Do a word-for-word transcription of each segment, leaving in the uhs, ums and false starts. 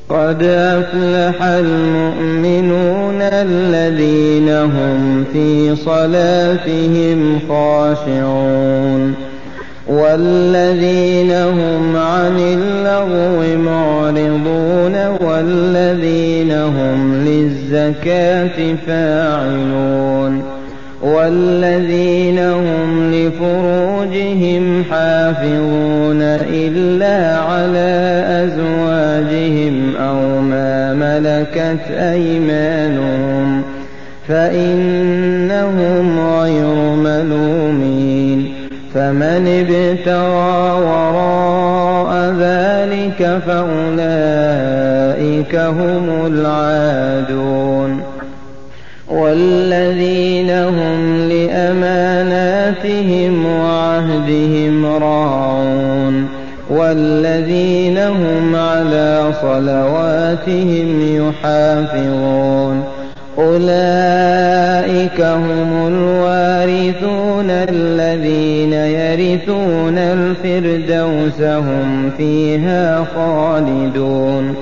قد أفلح المؤمنون الذين هم في صلاتهم خاشعون والذين هم عن اللغو معرضون والذين هم للزكاة فاعلون والذين هم لفروجهم حافظون إلا على أزواجهم أو ما ملكت أيمانهم فإنهم غير ملومين فمن ابتغى وراء ذلك فأولئك هم العادون والذين هم لأماناتهم وعهدهم راعون والذين هم على صلواتهم يحافظون أولئك هم الوارثون الذين يرثون الفردوس هم فيها خالدون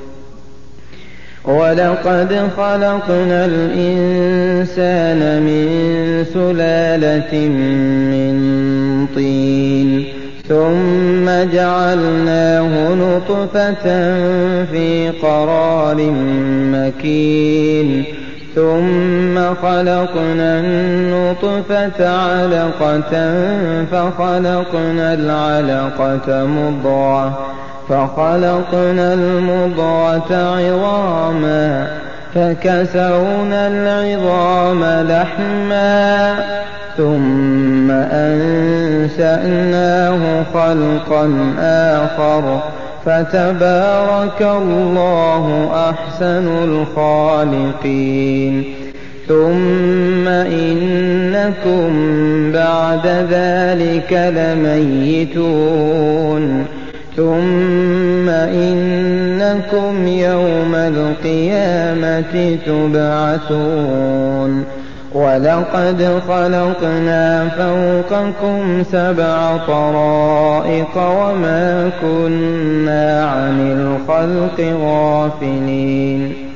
ولقد خلقنا الإنسان من سلالة من طين ثم جعلناه نطفة في قرار مكين ثم خلقنا النطفة علقة فخلقنا العلقة مضغة فخلقنا المضغة عظاما فكسونا العظام لحما ثم أنشأناه خلقا آخر فتبارك الله أحسن الخالقين ثم إنكم بعد ذلك لميتون ثم إنكم يوم القيامة تبعثون ولقد خلقنا فوقكم سبع طرائق وما كنا عن الخلق غافلين